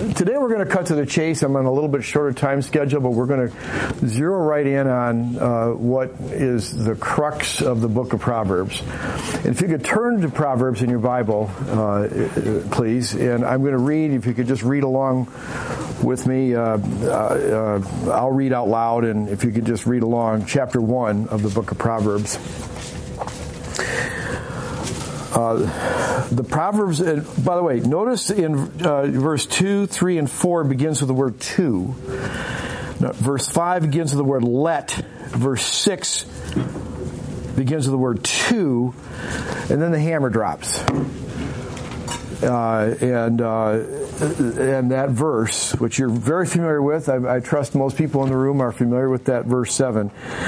today we're going to cut to the chase. I'm on a little bit shorter time schedule, but we're going to zero right in on what is the crux of the book of Proverbs. And if you could turn to Proverbs in your Bible, please, and I'm going to read, if you could just read along with me, I'll read out loud, and if you could just read along, chapter 1 of the book of Proverbs. The Proverbs, by the way, notice in verse 2, 3, and 4 begins with the word to. Verse 5 begins with the word let. Verse 6 begins with the word to. And then the hammer drops. And that verse, which you're very familiar with, I trust most people in the room are familiar with that verse 7.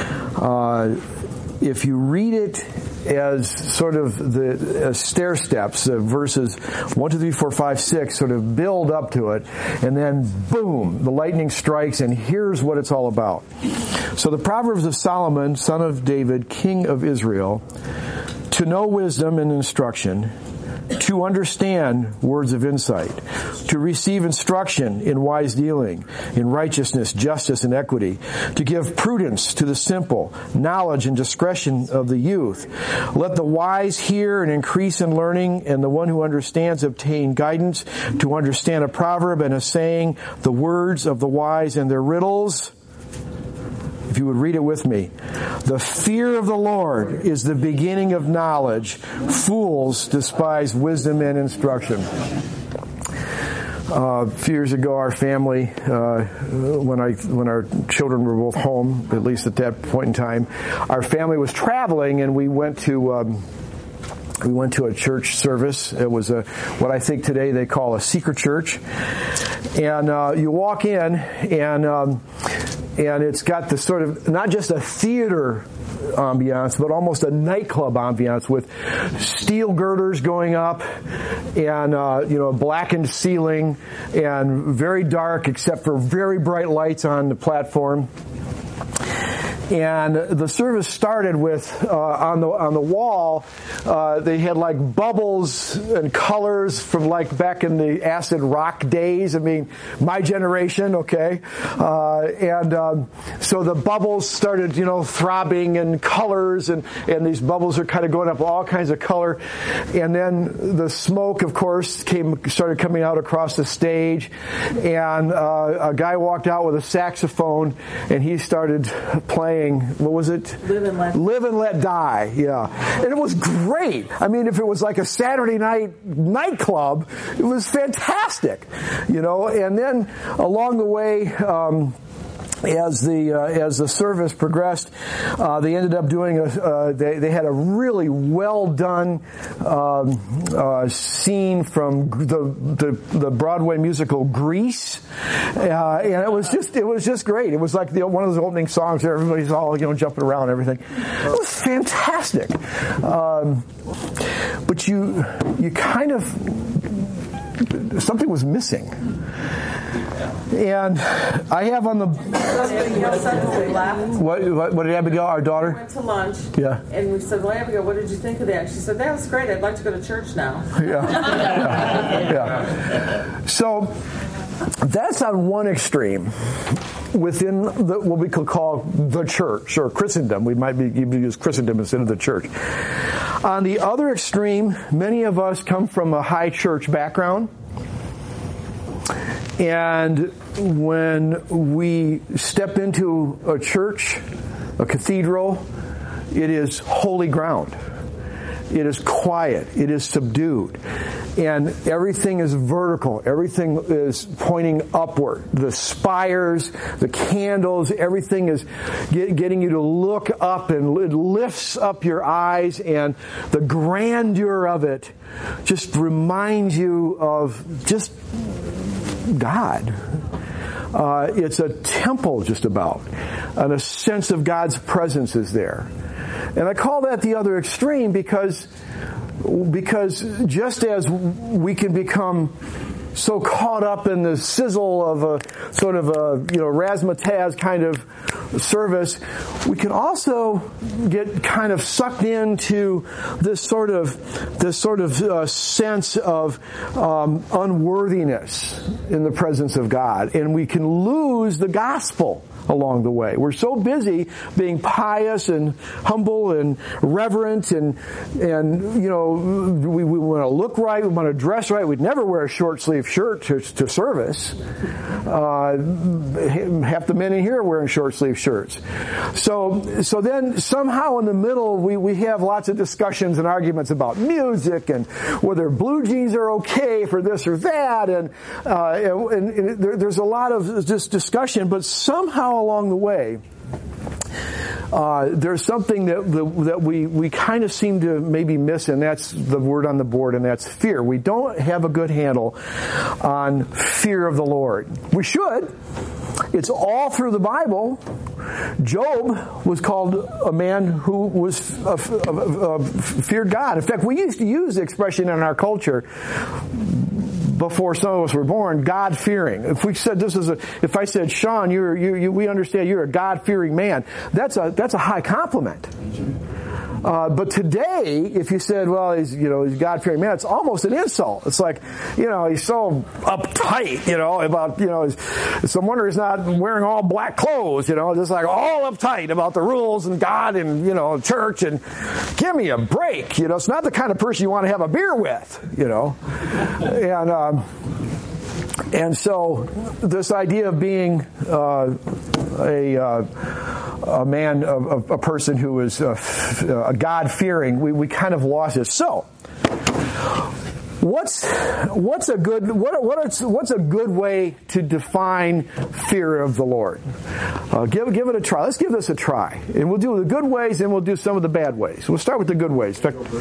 If you read it as sort of the stair steps, verses 1, 2, 3, 4, 5, 6 sort of build up to it, and then boom, the lightning strikes, and here's what it's all about. So the Proverbs of Solomon, son of David, king of Israel, to know wisdom and instruction, to understand words of insight, to receive instruction in wise dealing, in righteousness, justice, and equity, to give prudence to the simple, knowledge and discretion of the youth. Let the wise hear and increase in learning, and the one who understands obtain guidance, to understand a proverb and a saying, the words of the wise and their riddles. If you would read it with me. The fear of the Lord is the beginning of knowledge. Fools despise wisdom and instruction. A few years ago, our family, when our children were both home, at least at that point in time, our family was traveling, and we went to a church service. It was what I think today they call a secret church. And you walk in, and it's got the sort of, not just a theater ambiance, but almost a nightclub ambiance with steel girders going up and, a blackened ceiling and very dark except for very bright lights on the platform. And the service started with, on the wall, they had like bubbles and colors from like back in the acid rock days. I mean, my generation, okay? So the bubbles started, throbbing and colors, and these bubbles are kind of going up all kinds of color. And then the smoke, of course, started coming out across the stage. And a guy walked out with a saxophone, and he started playing. What was it? Live and Let Die. Yeah. And it was great. I mean, if it was like a Saturday night nightclub, it was fantastic. And then along the way, as the service progressed, they ended up doing they had a really well done scene from the Broadway musical Grease, and it was just great. It was like one of those opening songs where everybody's all jumping around and everything. It was fantastic, but you kind of, something was missing. And I have on the... What did Abigail, our daughter? We went to lunch. Yeah. And we said, well, Abigail, what did you think of that? And she said, that was great. I'd like to go to church now. Yeah. So that's on one extreme within what we could call the church or Christendom. We might even use Christendom instead of the church. On the other extreme, many of us come from a high church background. And when we step into a church, a cathedral, it is holy ground. It is quiet. It is subdued. And everything is vertical. Everything is pointing upward. The spires, the candles, everything is getting you to look up, and it lifts up your eyes, and the grandeur of it just reminds you of just God. It's a temple just about, and a sense of God's presence is there. And I call that the other extreme because just as we can become so caught up in the sizzle of a sort of a razzmatazz kind of service, we can also get kind of sucked into this sort of sense of unworthiness in the presence of God, and we can lose the gospel along the way. We're so busy being pious and humble and reverent and we want to look right, we want to dress right. We'd never wear a short sleeve shirt to service. Half the men in here are wearing short sleeve shirts. So then somehow in the middle we have lots of discussions and arguments about music and whether blue jeans are okay for this or that, and there's a lot of this discussion, but somehow along the way, there's something that we kind of seem to maybe miss, and that's the word on the board, and that's fear. We don't have a good handle on fear of the Lord. We should. It's all through the Bible. Job was called a man who was feared God. In fact, we used to use the expression in our culture before some of us were born, God-fearing. If we said if I said, Sean, we understand you're a God-fearing man, that's a high compliment. But today, if you said, well, he's a God-fearing man, it's almost an insult. It's like, he's so uptight, about, it's no wonder he's not wearing all black clothes, just like all uptight about the rules and God and, church, and give me a break, it's not the kind of person you want to have a beer with, and so this idea of being a man, a person who is a God-fearing, we kind of lost it. So, what's a good way to define fear of the Lord? Give it a try. Let's give this a try, and we'll do the good ways, and we'll do some of the bad ways. We'll start with the good ways.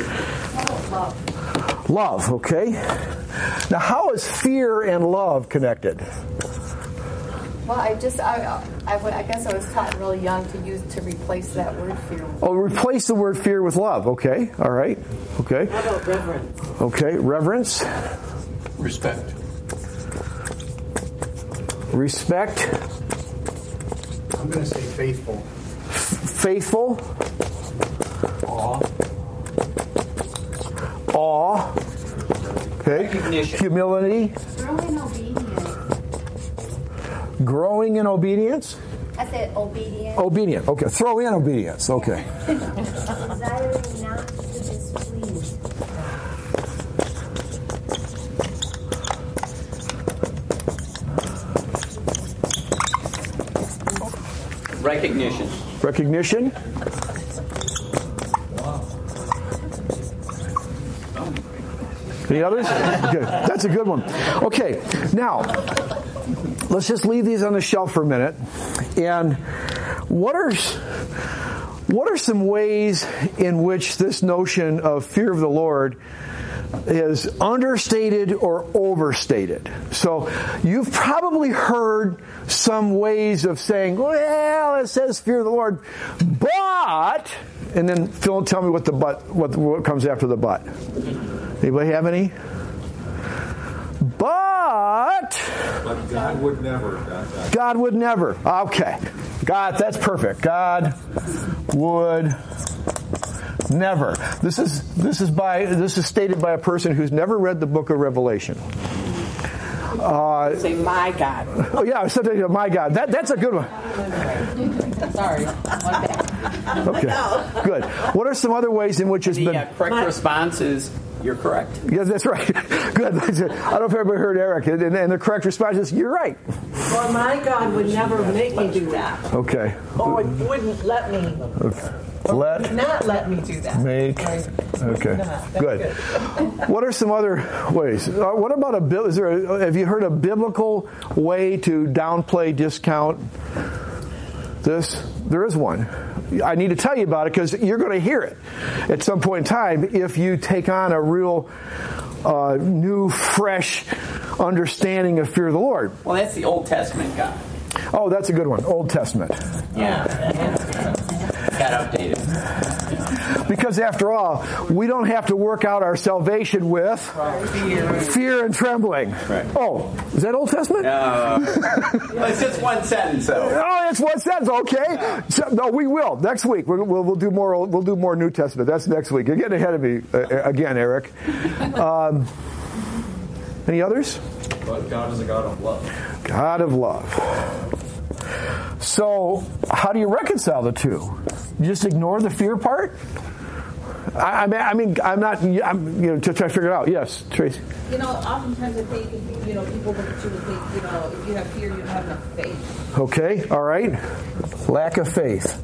Love, okay. Now, how is fear and love connected? Well, I guess I was taught really young to replace that word fear. Replace the word fear with love. Okay, all right. Okay. How about reverence? Okay, reverence. Respect. Respect. I'm going to say faithful. Faithful. Awe. Awe. Okay. Recognition. Humility. Growing obedience. Growing in obedience. I said obedience. Obedient. Okay. Throw in obedience. Okay. Desiring not to displease. Recognition. Recognition. Any others? Okay, that's a good one. Okay, now let's just leave these on the shelf for a minute. And what are some ways in which this notion of fear of the Lord is understated or overstated? So you've probably heard some ways of saying, well, it says fear of the Lord, but, and then Phil, tell me what what comes after the but. Anybody have any? But God would never. God would never. Okay. God, that's perfect. God would never. This is stated by a person who's never read the book of Revelation. Say my God. Oh yeah, something my God. That's a good one. Sorry. Okay. Good. What are some other ways in which it's been? The correct response is you're correct. Yes, that's right. Good. I don't know if everybody heard Eric, and the correct response is you're right. Well, my God would never make me do that. Okay. Or wouldn't let me. Okay. Not let me do that. Make. Right. Okay. No, Good. What are some other ways? What about have you heard a biblical way to downplay, discount this? There is one. I need to tell you about it because you're going to hear it at some point in time if you take on a real new, fresh understanding of fear of the Lord. Well, that's the Old Testament God. Oh, that's a good one. Old Testament. Yeah. Got outdated. Because after all, we don't have to work out our salvation with fear and trembling. Right. Oh, is that Old Testament? It's just one sentence, though. Oh, it's one sentence. Okay. So, no, we will next week. We'll do more. We'll do more New Testament. That's next week. You're getting ahead of me again, Eric. Any others? But God is a God of love. God of love. So, how do you reconcile the two? You just ignore the fear part? I'm to try to figure it out. Yes, Tracy. Oftentimes I think, people look at you and think, if you have fear, you don't have enough faith. Okay, all right. Lack of faith.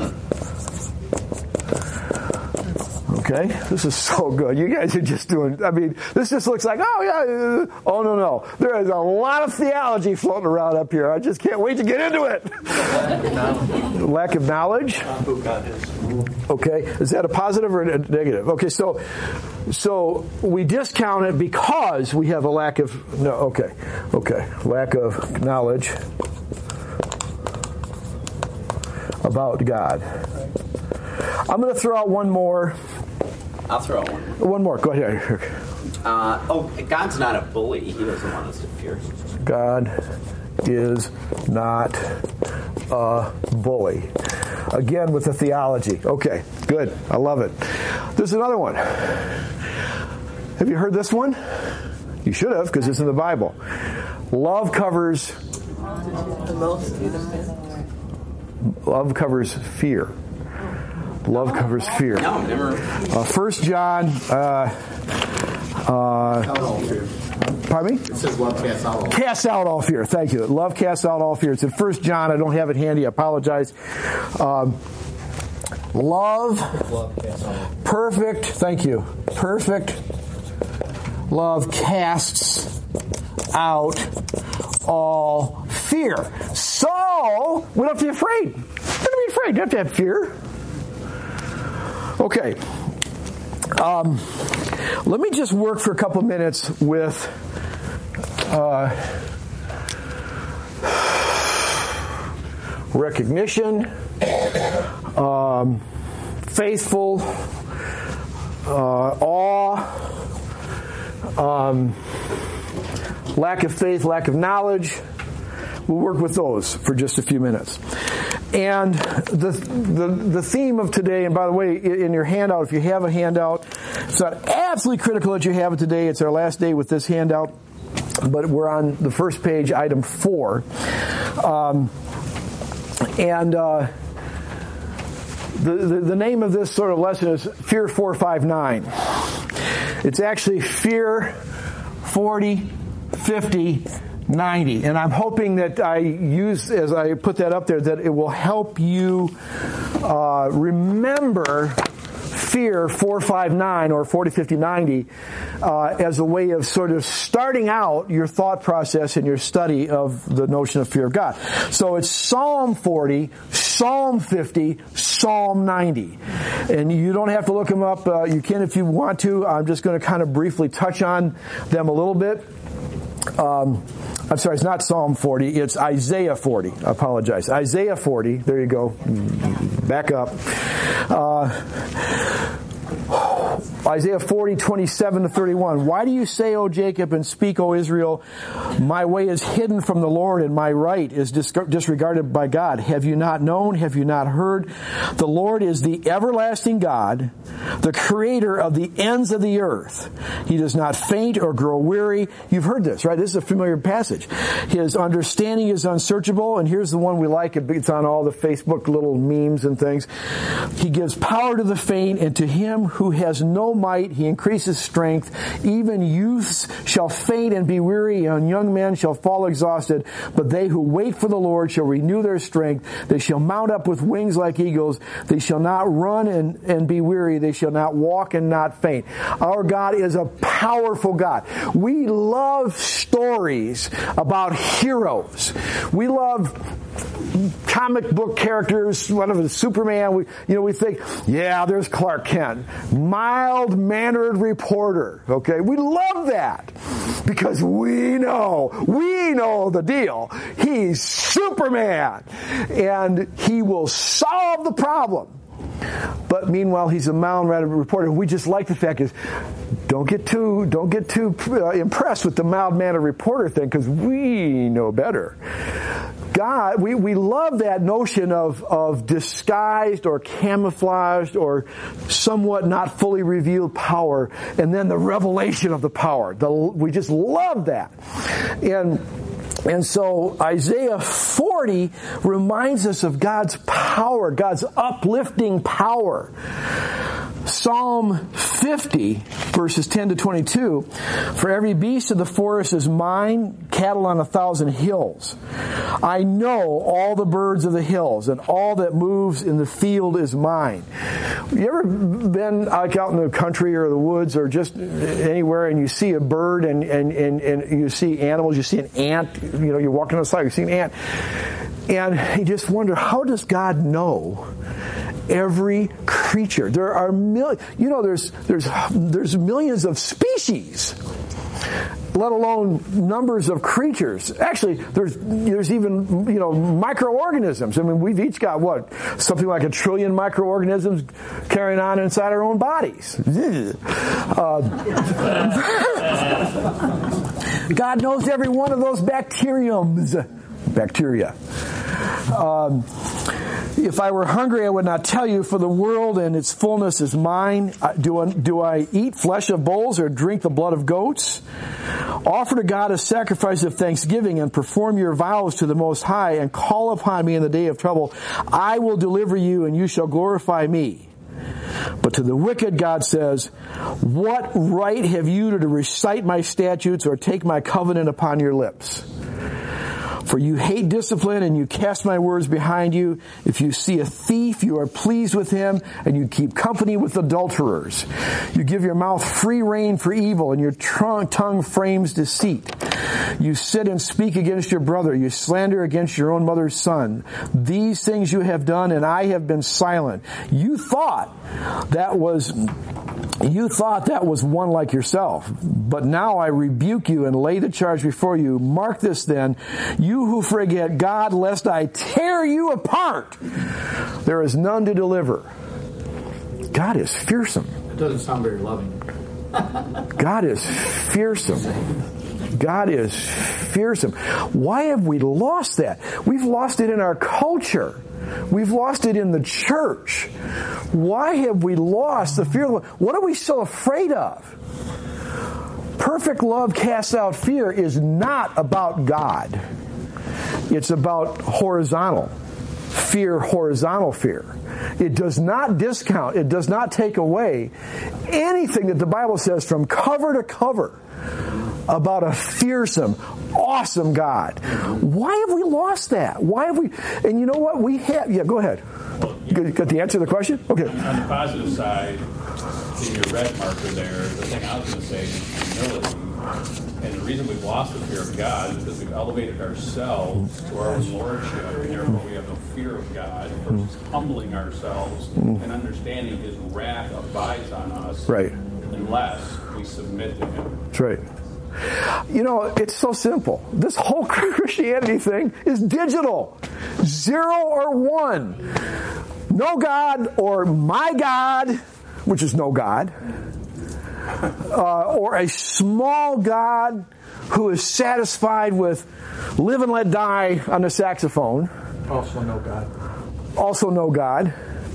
Okay, this is so good. You guys are just doing, this just looks like, oh no. There is a lot of theology floating around up here. I just can't wait to get into it. Lack of knowledge. Who God is. Okay, is that a positive or a negative? Okay, so we discount it because we have a lack of, lack of knowledge about God. I'm going to throw out one more. I'll throw out one. One more. Go ahead. God's not a bully. He doesn't want us to fear. God is not a bully. Again, with the theology. Okay, good. I love it. There's another one. Have you heard this one? You should have, because it's in the Bible. Love covers fear. Love covers fear. No, never. 1 John. Pardon me? It says love casts out all fear. Casts out all fear. Thank you. Love casts out all fear. It's in 1 John. I don't have it handy. I apologize. Love casts out. Perfect. Thank you. Perfect love casts out all fear. So we don't have to be afraid. We don't have to be afraid. You don't have to have fear. Okay. Let me just work for a couple minutes with recognition, faithful, awe, lack of faith, lack of knowledge. We'll work with those for just a few minutes. And the theme of today, and by the way, in your handout, if you have a handout, it's not absolutely critical that you have it today. It's our last day with this handout, but we're on the first page, item 4. The name of this sort of lesson is Fear 459. It's actually Fear 40, 50, 90. And I'm hoping that as I put that up there, that it will help you remember Fear 459 or 40, 50, 90 as a way of sort of starting out your thought process and your study of the notion of fear of God. So it's Psalm 40, Psalm 50, Psalm 90. And you don't have to look them up. You can if you want to. I'm just going to kind of briefly touch on them a little bit. I'm sorry, it's not Psalm 40, it's Isaiah 40. I apologize. Isaiah 40, there you go. Back up. Isaiah 40, 27 to 31. Why do you say, O Jacob, and speak, O Israel, my way is hidden from the Lord, and my right is disregarded by God? Have you not known? Have you not heard? The Lord is the everlasting God, the creator of the ends of the earth. He does not faint or grow weary. You've heard this, right? This is a familiar passage. His understanding is unsearchable, and here's the one we like. It's on all the Facebook little memes and things. He gives power to the faint, and to him who has no might, he increases strength. Even youths shall faint and be weary, and young men shall fall exhausted. But they who wait for the Lord shall renew their strength. They shall mount up with wings like eagles. They shall not run and be weary. They shall not walk and not faint. Our God is a powerful God. We love stories about heroes. We love comic book characters, whatever, Superman, we think, yeah, there's Clark Kent. Mild-mannered reporter, okay? We love that because we know the deal. He's Superman, and he will solve the problem. But meanwhile, he's a mild-mannered reporter. We just like the fact is, don't get too impressed with the mild-mannered reporter thing, because we know better. God, we love that notion of disguised or camouflaged or somewhat not fully revealed power, and then the revelation of the power. We just love that. And so Isaiah 40 reminds us of God's power, God's uplifting power. Psalm 50, verses 10 to 22, for every beast of the forest is mine, cattle on 1,000 hills. I know all the birds of the hills, and all that moves in the field is mine. You ever been like out in the country or the woods or just anywhere, and you see a bird and you see animals, you see an ant, you're walking outside, you see an ant, and you just wonder, how does God know every creature? There are there's millions of species, let alone numbers of creatures. Actually, there's even microorganisms. I mean, we've each got something like 1 trillion microorganisms carrying on inside our own bodies. God knows every one of those bacteria. If I were hungry, I would not tell you, for the world and its fullness is mine. Do I eat flesh of bulls or drink the blood of goats? Offer to God a sacrifice of thanksgiving and perform your vows to the Most High, and call upon me in the day of trouble. I will deliver you, and you shall glorify me. But to the wicked, God says, what right have you to recite my statutes or take my covenant upon your lips? For you hate discipline, and you cast my words behind you. If you see a thief, you are pleased with him, and you keep company with adulterers. You give your mouth free rein for evil, and your tongue frames deceit. You sit and speak against your brother. You slander against your own mother's son. These things you have done, and I have been silent. You thought that was one like yourself. But now I rebuke you and lay the charge before you. Mark this then, you who forget God, lest I tear you apart. There is none to deliver. God is fearsome. It doesn't sound very loving. God is fearsome. God is fearsome. Why have we lost that? We've lost it in our culture. We've lost it in the church. Why have we lost the fear of? What are we so afraid of? Perfect love casts out fear is not about God. It's about horizontal fear, horizontal fear. It does not discount, it does not take away anything that the Bible says from cover to cover about a fearsome, awesome God. Why have we lost that? Why have we? And you know what? We have. Yeah, go ahead. Got the answer to the question? Okay. On the positive side, in your red marker there, the thing I was going to say is humility. And the reason we've lost the fear of God is because we've elevated ourselves to our own lordship, and therefore we have no fear of God versus humbling ourselves and understanding His wrath abides on us unless we submit to Him. That's right. It's so simple. This whole Christianity thing is digital. 0 or 1. No God or my God, which is no God. Or a small God who is satisfied with live and let die on the saxophone. Also no God. Also no God.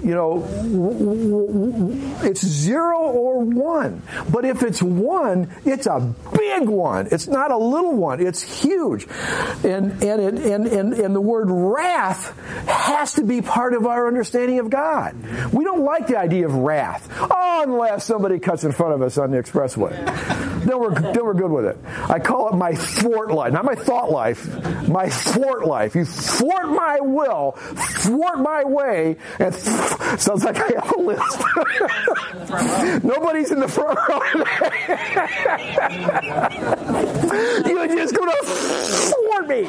It's 0 or 1. But if it's 1, it's a big one. It's not a little one. It's huge. And the word wrath has to be part of our understanding of God. We don't like the idea of wrath. Unless somebody cuts in front of us on the expressway. Then we're good with it. I call it my thwart life. Not my thought life. My thwart life. You thwart my will, thwart my way, and sounds like I have a list. Nobody's in the front row. You're just going to thwart me.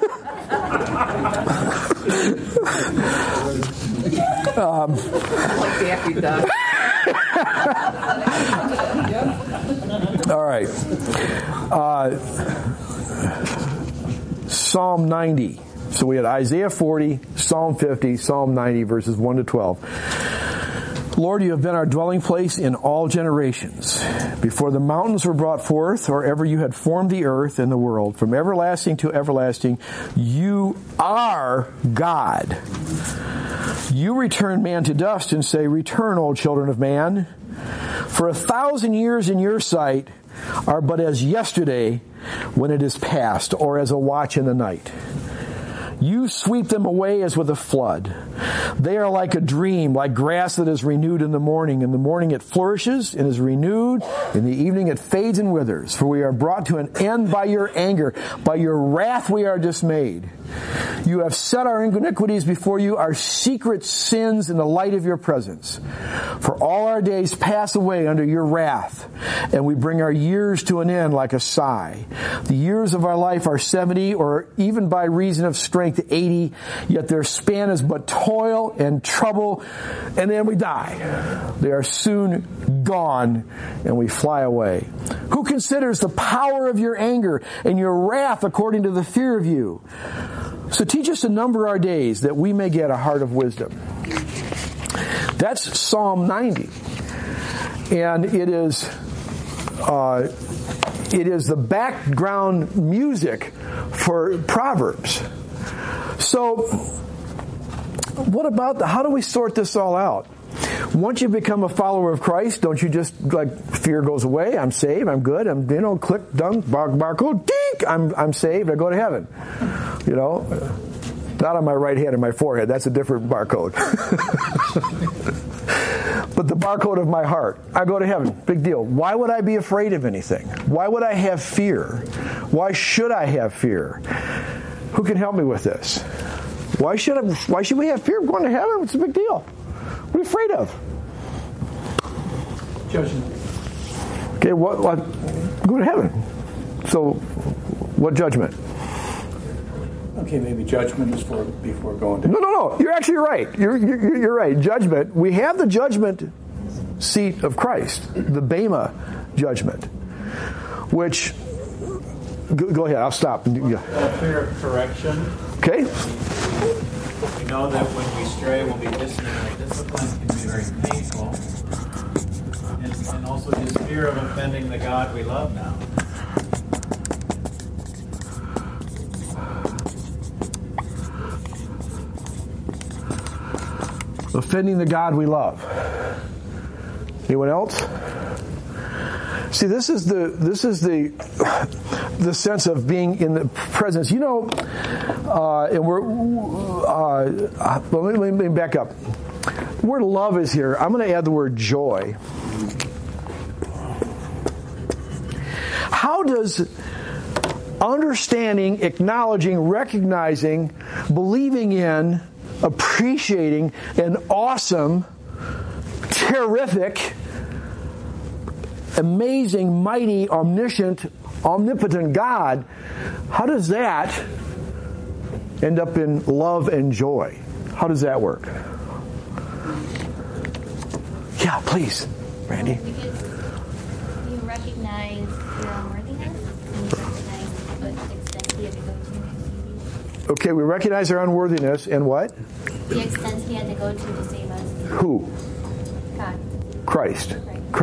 Like Daffy Duck. All right. Psalm 90. So we had Isaiah 40, Psalm 50, Psalm 90, verses 1 to 12. Lord, you have been our dwelling place in all generations. Before the mountains were brought forth, or ever you had formed the earth and the world, from everlasting to everlasting, you are God. You return man to dust and say, return, O children of man. For 1,000 years in your sight are but as yesterday when it is past, or as a watch in the night. You sweep them away as with a flood. They are like a dream, like grass that is renewed in the morning. In the morning it flourishes and is renewed. In the evening it fades and withers. For we are brought to an end by your anger. By your wrath we are dismayed. You have set our iniquities before you, our secret sins in the light of your presence. For all our days pass away under your wrath, and we bring our years to an end like a sigh. The years of our life are 70, or even by reason of strength 80, yet their span is but toil and trouble, and then we die. They are soon gone, and we fly away. Who considers the power of your anger and your wrath according to the fear of you? So teach us to number our days, that we may get a heart of wisdom. That's Psalm 90. And it is the background music for Proverbs. So what about how do we sort this all out? Once you become a follower of Christ, don't you just, fear goes away, I'm saved, I'm good, click, done, barcode, dink, I'm saved, I go to heaven. Not on my right hand and my forehead, that's a different barcode. But the barcode of my heart, I go to heaven, big deal. Why would I be afraid of anything? Why would I have fear? Why should I have fear? Who can help me with this? Why should we have fear of going to heaven? It's a big deal. What are you afraid of? Judgment. Okay, what? Go to heaven. So, what judgment? Okay, maybe judgment is for before going to. No. You're actually right. You're right. Judgment. We have the judgment seat of Christ, the Bema judgment, which. Go ahead. I'll stop. Fear of correction. Okay. We know that when we stray, we'll be disciplined. Discipline can be very painful. And also this fear of offending the God we love now. Offending the God we love. Anyone else? See, this is the sense of being in the presence. And we're. Let me back up. The word love is here. I'm going to add the word joy. How does understanding, acknowledging, recognizing, believing in, appreciating an awesome, terrific, amazing, mighty, omniscient, omnipotent God, how does that end up in love and joy? How does that work? Yeah, please, Randy. Because you recognize your unworthiness, and you recognize what extent he had to go to. Okay, we recognize our unworthiness and what? The extent he had to go to save us. Who? God. Christ.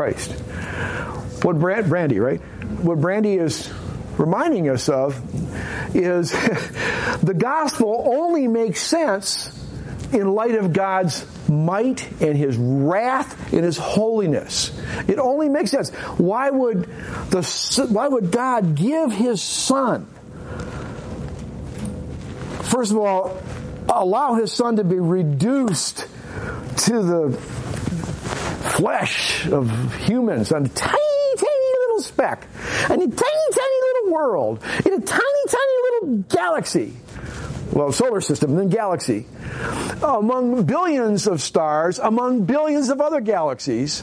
What Brandy, right? What Brandy is reminding us of is the gospel only makes sense in light of God's might and His wrath and His holiness. It only makes sense. Why would God give His Son? First of all, allow His Son to be reduced to the flesh of humans on a tiny, tiny little speck, and a tiny, tiny little world, in a tiny, tiny little galaxy. Well, solar system, then galaxy. Among billions of stars, among billions of other galaxies.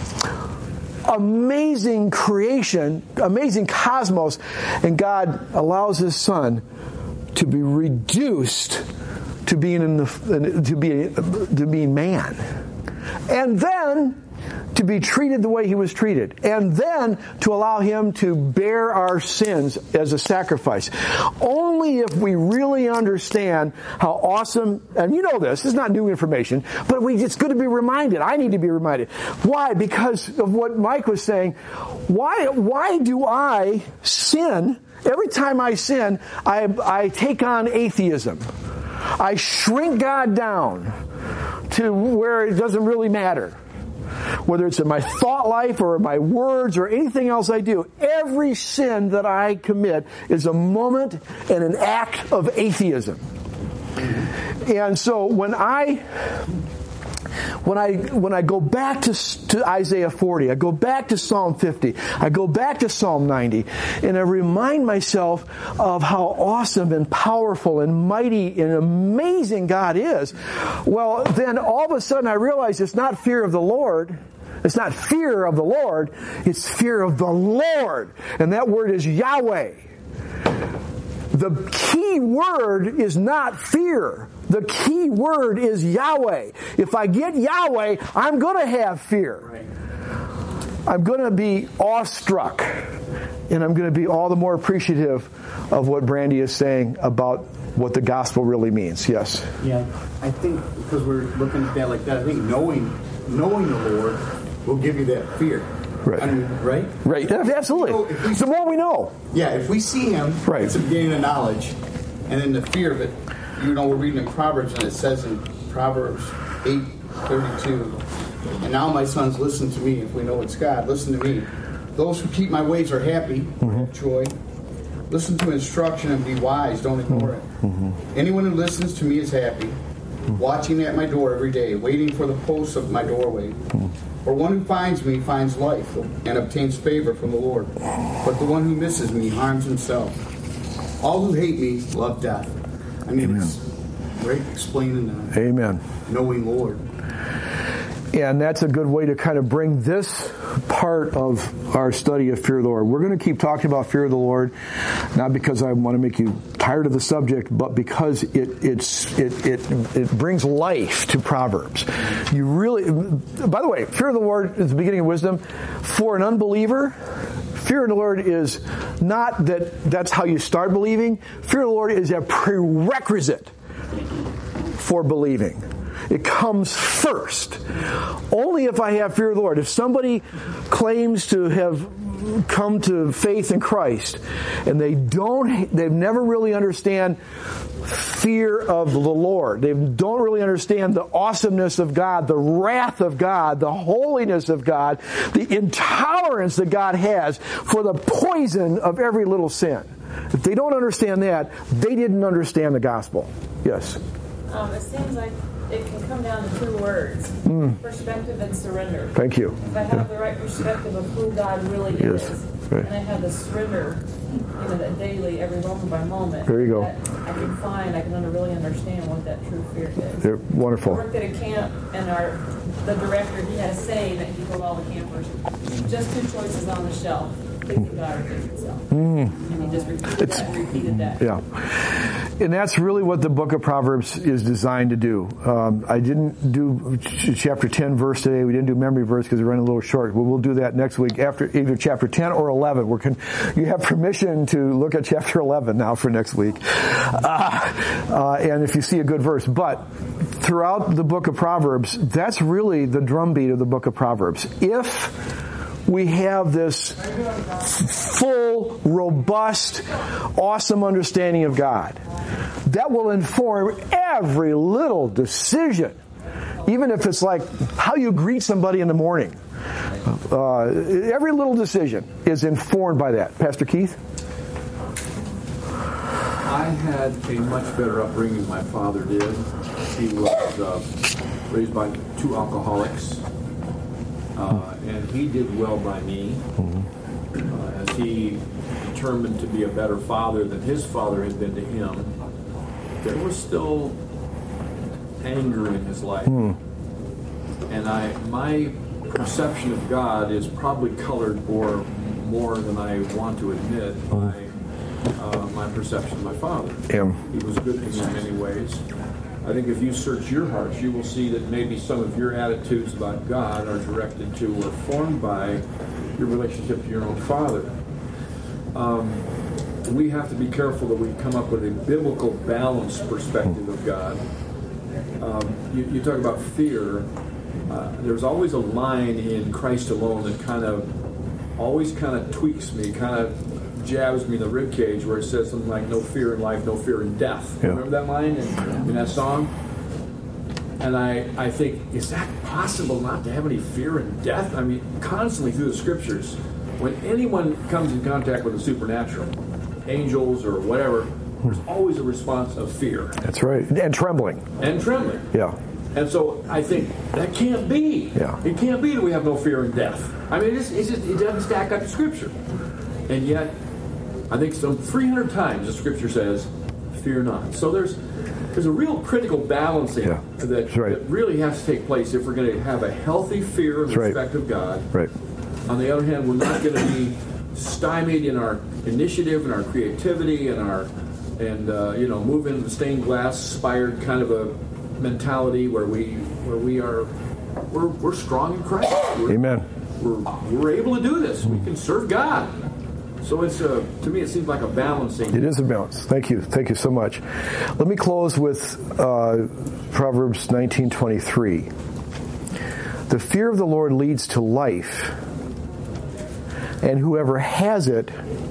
Amazing creation, amazing cosmos, and God allows His Son to be reduced to being man, and then to to be treated the way he was treated, and then to allow him to bear our sins as a sacrifice. Only if we really understand how awesome, and you know this is not new information, but it's good to be reminded. I need to be reminded. Why? Because of what Mike was saying. Why do I sin? Every time I sin, I take on atheism. I shrink God down to where it doesn't really matter. Whether it's in my thought life or my words or anything else I do, every sin that I commit is a moment and an act of atheism. And so when I go back to Isaiah 40, I go back to Psalm 50, I go back to Psalm 90, and I remind myself of how awesome and powerful and mighty and amazing God is, well, then all of a sudden I realize it's not fear of the Lord. It's not fear of the Lord. It's fear of the Lord. And that word is Yahweh. The key word is not fear. The key word is Yahweh. If I get Yahweh, I'm going to have fear. Right. I'm going to be awestruck. And I'm going to be all the more appreciative of what Brandy is saying about what the gospel really means. Yes? Yeah, I think because we're looking at that like that, I think knowing the Lord will give you that fear. Right. I mean, right? Right. Absolutely. The more we know. Yeah, if we see him, right. It's a gain of knowledge. And then the fear of it, we're reading in Proverbs, and it says in Proverbs 8:32, and now my sons, listen to me. If we know it's God, listen to me. Those who keep my ways are happy, have joy. Listen to instruction and be wise. Don't ignore it. Anyone who listens to me is happy. Watching at my door every day, waiting for the posts of my doorway. For one who finds me finds life and obtains favor from the Lord. But the one who misses me harms himself. All who hate me love death. I mean, Amen. It's great explaining that. Amen. Knowing Lord. And that's a good way to kind of bring this part of our study of fear of the Lord. We're going to keep talking about fear of the Lord, not because I want to make you tired of the subject, but because it brings life to Proverbs. You really, by the way, fear of the Lord is the beginning of wisdom. For an unbeliever, fear of the Lord is not that's how you start believing. Fear of the Lord is a prerequisite for believing. It comes first. Only if I have fear of the Lord. If somebody claims to have come to faith in Christ and they've never really understand fear of the Lord. They don't really understand the awesomeness of God, the wrath of God, the holiness of God, the intolerance that God has for the poison of every little sin. If they don't understand that, they didn't understand the gospel. Yes? It seems like it can come down to two words, perspective and surrender. Thank you. If I have the right perspective of who God really is, right. And I have the surrender, that daily, every moment by moment, there you go. I can really understand what that true fear is. They're wonderful. I worked at a camp, and the director, he had a saying that he told all the campers, just two choices on the shelf. Faith in God or faith in self. And he just repeated that. Yeah. And that's really what the book of Proverbs is designed to do. I didn't do chapter 10 verse today. We didn't do memory verse because we're running a little short. We'll do that next week after either chapter 10 or 11. You have permission to look at chapter 11 now for next week. And if you see a good verse. But throughout the book of Proverbs, that's really the drumbeat of the book of Proverbs. If we have this full, robust, awesome understanding of God that will inform every little decision, even if it's like how you greet somebody in the morning. Every little decision is informed by that. Pastor Keith? I had a much better upbringing than my father did. He was raised by two alcoholics. And he did well by me as he determined to be a better father than his father had been to him. There was still anger in his life. And my perception of God is probably colored more than I want to admit by my perception of my father. He was good to me in many ways. I think if you search your hearts, you will see that maybe some of your attitudes about God are directed to or formed by your relationship to your own father. We have to be careful that we come up with a biblical, balanced perspective of God. You talk about fear. There's always a line in Christ alone that always tweaks me, jabs me in the ribcage, where it says something like, no fear in life, no fear in death. Yeah. Remember that line in that song? And I think, is that possible not to have any fear in death? I mean, constantly through the scriptures, when anyone comes in contact with the supernatural, angels or whatever, there's always a response of fear. That's right. And trembling. Yeah. And so I think that can't be. Yeah. It can't be that we have no fear in death. I mean, it doesn't stack up to Scripture. And yet, I think some 300 times the Scripture says, fear not. So there's a real critical balancing that really has to take place if we're going to have a healthy fear and respect of God. Right. On the other hand, we're not going to be stymied in our initiative and our creativity and move into the stained glass inspired kind of a mentality where we're strong in Christ. Amen. We're able to do this. We can serve God. So it's to me it seems like a balancing. It is a balance. Thank you so much. Let me close with Proverbs 19:23. The fear of the Lord leads to life, and whoever has it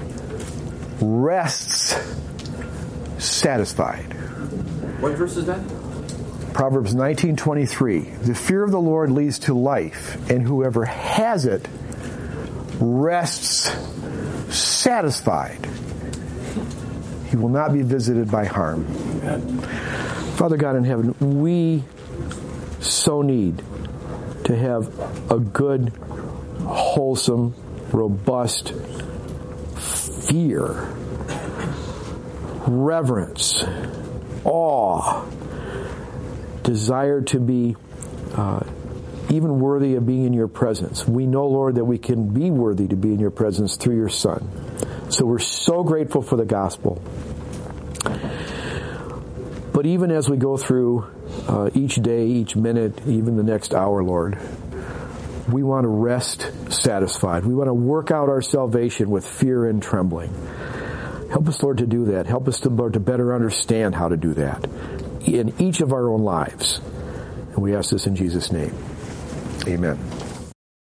rests satisfied. What verse is that? Proverbs 19:23. The fear of the Lord leads to life, and whoever has it rests satisfied. He will not be visited by harm. Amen. Father God in heaven, we so need to have a good, wholesome, robust fear, reverence, awe, desire to be even worthy of being in your presence. We know, Lord, that we can be worthy to be in your presence through your Son. So we're so grateful for the gospel. But even as we go through each day, each minute, even the next hour, Lord, we want to rest satisfied. We want to work out our salvation with fear and trembling. Help us, Lord, to do that. Help us, Lord, to better understand how to do that in each of our own lives. And we ask this in Jesus' name. Amen.